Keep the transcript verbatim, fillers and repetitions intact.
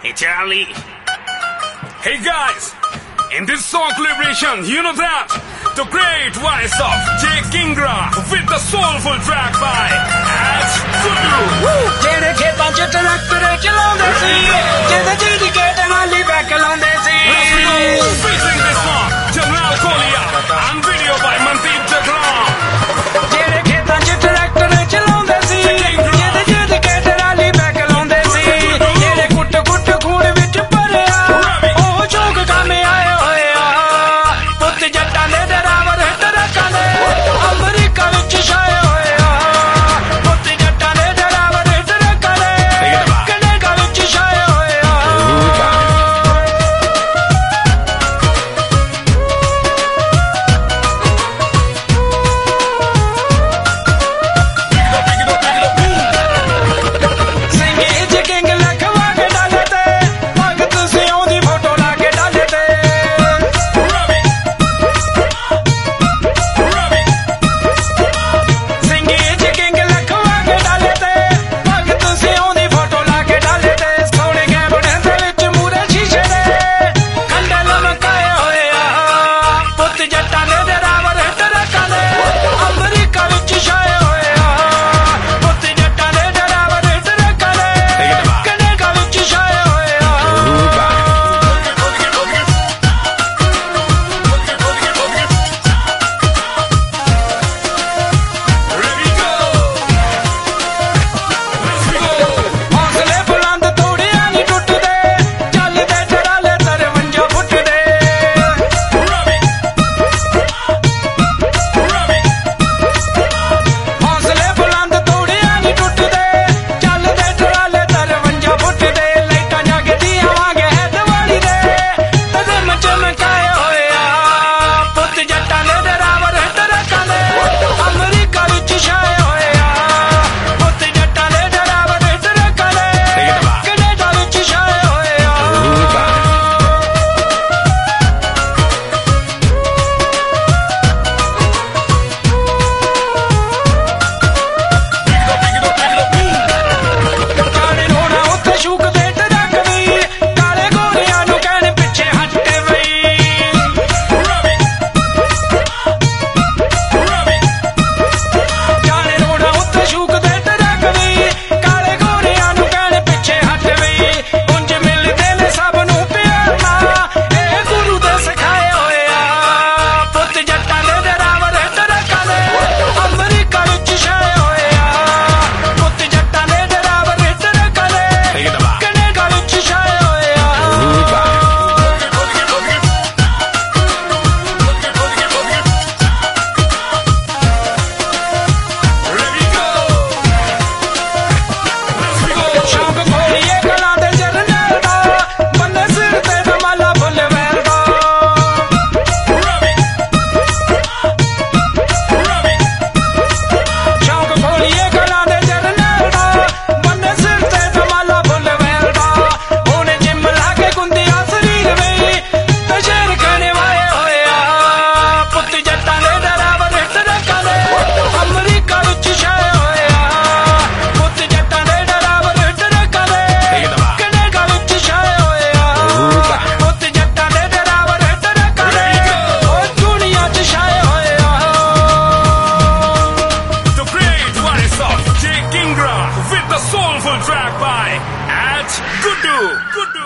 Hey Charlie. Hey guys, in this song Liberation, you know that the great voice of Jay Kingra with the soulful track by Ash Voodoo. ਜਿਹੜੇ ਖੇਤਾਂ ਚ tractor ਚਲਾਉਂਦੇ ਸੀ, ਜਿਹਦੇ ਜਿਹਦੀ gate ਵਾਲੀ back ਲਾਉਂਦੇ ਸੀ. Featuring this song, Jamal Kolia and video by Mandeep Jaglam. ਜਿਹੜੇ ਖੇਤਾਂ ਚ ਟਰੈਕਟਰ ਚਲਾਉਂਦੇ ਸੀ, ਜਿਹਦੇ ਜਿਹਦੀ ਗੇਟ ਵਾਲੀ ਬੈਕ ਲਾਉਂਦੇ ਸੀ. ਜਿਹੜੇ ਕੁੱਟ ਕੁੱਟ ਖੂਨ ਵਿੱਚ ਭਰਿਆ, ਉਹ ਚੌਕ ਕੰਮ ਆਏ ਹੋਏ ਆ. ਪੁੱਤ ਜੱਟਾਂ ਦੇ ਡਰਾਵਰ ਟਰੱਕਾਂ ਦੇ ਅਮਰੀਕਾ ਵਿੱਚ ਛਾਏ ਹੋਏ ਆ. ਪੁੱਤ ਜੱਟਾਂ ਦੇ ਡਰਾਵਰ ਟਰੱਕਾਂ ਦੇ ਕੈਨੇਡਾ ਵਿੱਚ ਛਾਏ ਹੋਏ ਆ. ਸਿੰਘੀ ਚ ਕਿੰਗ ਲਖਵਾ ਕੇ ਡਾਲੇ ਤੇ, ਭਗਤ ਸਿਉਂ ਦੀ ਫੋਟੋ ਲਾ ਕੇ ਡਾਲੇ ਤੇ. ਸਿੰਘੀ ਚ ਕਿੰਗ ਲਖਵਾ ਕੇ ਡਾਲੇ ਤੇ, ਭਗਤ ਸਿਉਂ ਦੀ ਫੋਟੋ ਲਾ ਕੇ ਡਾਲੇ ਤੇ. ਸੋਹਣੇ ਕੈਬਨ ਦੇ ਵਿੱਚ ਮੂਰੇ ਸ਼ੀਸ਼ੇ ਦੇ ਖੰਡੇ ਲਮਕਾਏ ਹੋਏ ਆ. ਪੁੱਤ ਜੱਟਾਂ ਦੇ ਡਰਾਵਰ ਟਰੱਕਾਂ ਦੇ ਅਮਰੀਕਾ ਵਿੱਚ ਛਾਏ ਹੋਏ ਆ. ਪੁੱਤ ਜੱਟਾਂ ਦੇ ਡਰਾਵਰ ਟਰੱਕਾਂ ਦੇ ਕੈਨੇਡਾ ਵਿੱਚ ਛਾਏ ਹੋਏ ਆ. ਹੌਸਲੇ ਬੁਲੰਦ ਤੋੜਿਆ ਨੀ ਟੁੱਟਦੇ, ਚੱਲਦੇ ਟਰਾਲੇ ਤਰਵੰਜਾ ਫੁੱਟ ਦੇ. ਹੌਸਲੇ ਬੁਲੰਦ ਤੋੜਿਆ ਨੀ ਟੁੱਟਦੇ, ਚੱਲਦੇ ਟਰਾਲੇ ਤਰਵੰਜਾ ਫੁੱਟ ਦੇ. ਲਾਈਟਾਂ ਜਗਦੀਆਂ ਵਾਂਗੇ ਹੈ ਦੀਵਾਲੀ ਦੇ, ਤਦੇ ਚਮਕਾਏ ਹੋਏ ਆ. ਪੁੱਤ ਜੱਟਾਂ ਦੇ ਡਰਾਵਰ ਟਰੱਕਾਂ ਦੇ ਅਮਰੀਕਾ ਵਿੱਚ ਛਾਏ ਹੋਏ ਆ. ਪੁੱਤ ਜੱਟਾਂ ਦੇ ਡਰਾਵਰ ਟਰੱਕਾਂ ਦੇ ਕੈਨੇਡਾ ਵਿੱਚ ਛਾਏ ਹੋਏ ਆ. ਕਾਲੇ ਰੋਣਾ ਉੱਤੇ ਸ਼ੂਕਦੇ ਟਰੱਕ ਵੀ, ਕਾਲੇ ਗੋਰਿਆਂ ਨੂੰ ਕਹਿਣ ਪਿੱਛੇ ਹੱਟ ਵਈ. ਕਾਲੇ ਰੋਣਾ ਉੱਤੇ ਸ਼ੂਕਦੇ ਟਰੱਕ ਵੀ, ਕਾਲੇ ਗੋਰਿਆਂ ਨੂੰ ਕਹਿਣ ਪਿੱਛੇ ਹੱਟ ਵਈ. ਉਂਝ ਮਿਲਦੇ ਨੇ ਸਭ ਨੂੰ ਪਿਆਰ ਨਾਲ, ਇਹ ਗੁਰੂ ਦੇ ਸਿਖਾਏ ਹੋਏ ਆ. ਪੁੱਤ ਜੱਟਾਂ ਦੇ ਡਰਾਵਰ ਟਰੱਕਾਂ ਦੇ ਅਮਰੀਕਾ ਵਿੱਚ ਛਾਏ ਹੋਏ ਆ. ਪੁੱਤ ਜੱਟਾਂ ਦੇ ਡਰਾਵਰ ਟਰੱਕਾਂ ਦੇ ਕੈਨੇਡਾ ਵਿੱਚ ਛਾਏ ਹੋਏ ਆ. ਸ਼ੌਂਕ ਖੋਲੀਏ ਕਲਾਂ ਦੇ ਜਰਨੈਲ ਦਾ, ਬੰਨੇ ਸਿਰ ਤੇ ਦਮਾਲਾ ਫੁੱਲ ਵੈਲ ਦਾ. ਸ਼ੌਂਕ ਖੋਲੀਏ ਕਲਾਂ ਦੇ ਜਰਨੈਲ ਦਾ, ਬੰਨੇ ਸਿਰ ਤੇ ਦਮਾਲਾ ਫੁੱਲ ਵੈਲ ਦਾ. ਉਹਨੇ ਜਿੰਮ ਲਾ ਕੇ ਗੁੰਦਿਆ ਸਰੀਰ ਵੇ, ਤੇ ਸ਼ੇਰ ਖਾਣੇ ਵਾਏ ਹੋਏ ਆ. ਪੁੱਤ ਜੱਟਾਂ ਦੇ ਡਰਾਵਰ ਟਰੱਕਾਂ ਦੇ ਅਮਰੀਕਾ ਵਿੱਚ ਛਾਏ ਹੋਏ ਆ. ਪੁੱਤ ਜੱਟਾਂ ਦੇ ਡਰਾਵਰ ਟਰੱਕਾਂ ਦੇ ਕੈਨੇਡਾ ਵਿੱਚ ਛਾਏ ਹੋਏ ਆ. ਪੁੱਤ ਜੱਟਾਂ ਦੇ ਡਰਾਵਰ ਟਰੱਕਾਂ ਦੇ ਉਹ ਦੁਨੀਆ 'ਚ ਛਾਏ ਹੋਏ ਆ. The great voice of Jay Kingra with the soulful track by Ash Voodoo.